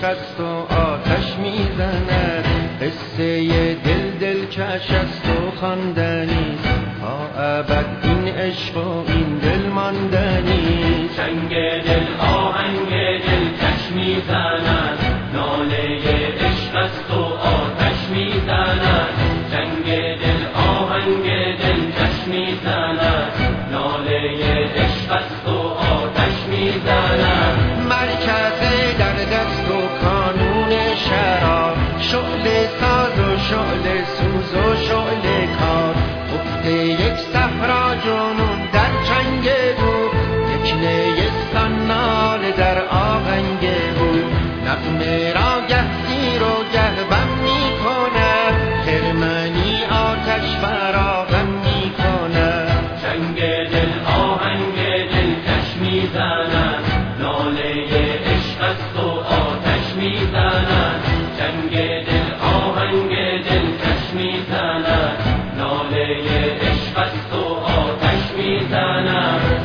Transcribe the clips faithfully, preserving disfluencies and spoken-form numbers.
است و آتش میزند، قصه دل دل کش است و خواندنی، تا ابد این عشق و این دل ماندنی. چنگ دل آهنگ دل کش میزند، ناله عشق است و آتش میزند. چنگ دل آهنگ دل کش میزند، ناله عشق است و آتش میزند. مرکز در دست و کانون شراب، شعله ساز و شعله سوز و شعله کار، افت یک صحرا جنون در چنگ او، یک نیستان ناله در آهنگ او. نغمه را گه سیر و گه بم می کند، خرمنی آتش فراغم می کند. چنگ دل آهنگ دل کش میزند، ناله عشق است و آتش میزند. چنگ دل آهنگ دل کش میزند، ناله عشق است و آتش میزند.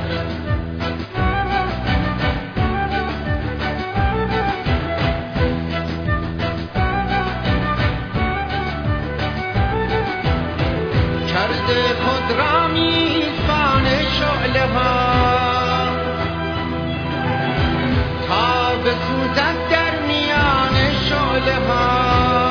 کرده خود را میزبان شعله ها، تا بسوزد در میان شعله ها.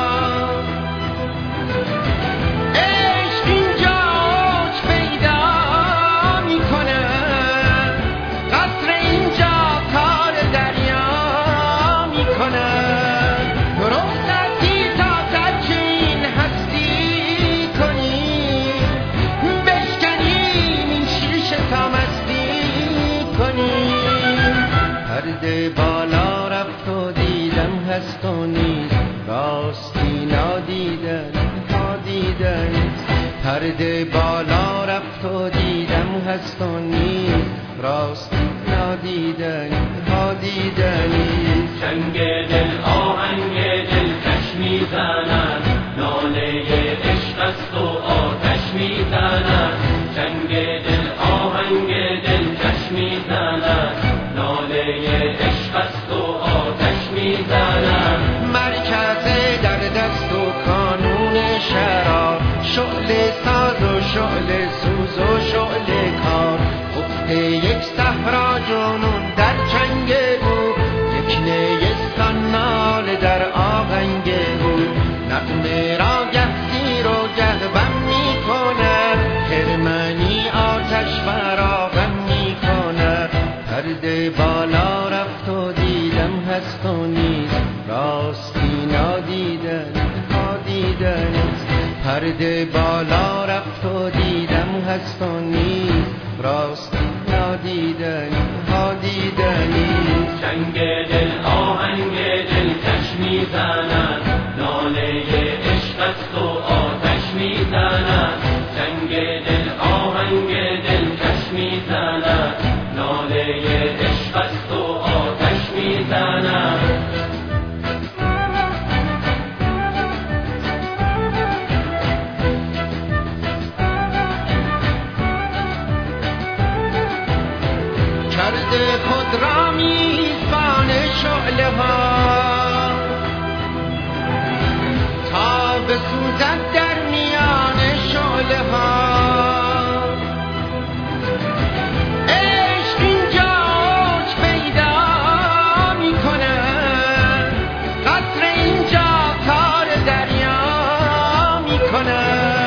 عشق اینجا اوج پیدا میکنه، قصر اینجا کار دریا میکنه. رخصتی تا ترک این هستی کنی، بشکنیم این شیشه تا مستی کنیم. پرده بالا رفت و دیدم هست و نیست، راستی نادیدن ها دیدن. پرده بالا رفت و دیدم هست و نیست، راستی نادیدن ها دیدنی. چنگ دل آهنگ دل کش میزند، ناله عشق است و آتش میزند. چنگ دل آهنگ دل کش میزند، ناله عشق است و آتش میزند. مرکز در دست و کانون شراب، شعله ساز و شعله سوز و شعله کار، افت یک صحرا جنون در چنگ او، یک نیستان ناله در آهنگ او. نغمه را گه سیر و گه بم می کند، خرمنی آتش فراغم می کند. پرده بالا رفت و دیدم هست و نیست، راستی نادیدن ها دیدن. پرده بالا رفت و دیدم هست و نیست، راستی نادیدن ها دیدنی. چنگ دل آهنگ دل کش میزند، ناله عشق است و آتش میزند. چنگ دل آهنگ دل کش میزند، ناله عشق است و آتش میزند. کرده خود را میزبان شعله ها، تا بسوزد در میان شعله ها. عشق اینجا اوج پیدا میکنه، قصر اینجا کار دریا میکنه.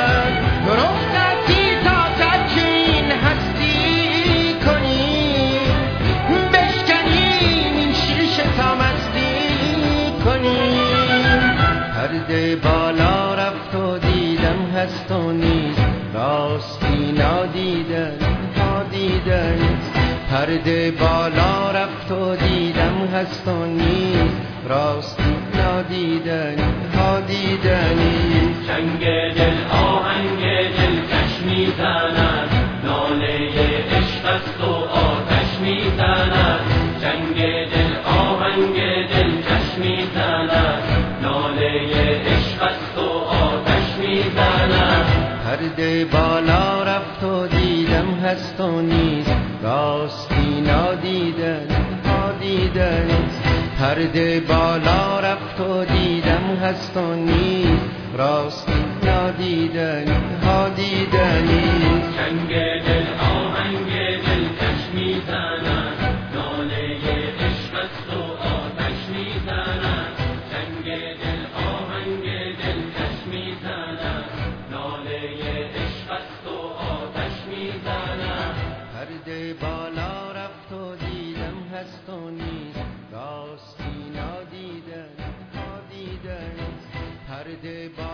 رخصتی تا ترک این هستی کنی، بشکنیم این شیشه تا مستی کنیم. پرده بالا رفت و دیدم هست و نیست، راستی نادیدن ها دیدن. پرده بالا رفت و دیدم هست و نیست، راستی نادیدن ها دیدنی. چنگ دل آهنگ دل کش میزند، ناله عشق است و آتش میزند. چنگ دل آهنگ دل کش میزند، ناله عشق است و آتش میزند. پرده بالا رفت و دیدم هست و نیست، راستی نادیدن ها دیدن. پرده بالا رفت و دیدم هست و نیست، راستی نادیدنی ها دیدنی. چنگ دل آهنگ دلکش میزند، ناله عشق است و آتش میزند. چنگ دل آهنگ دلکش میزند، ناله عشق است و آتش میزند. پرده بالا رفت و دیدم هست و نیست، راستی نادیدنی ها دیدنی. پرده بالا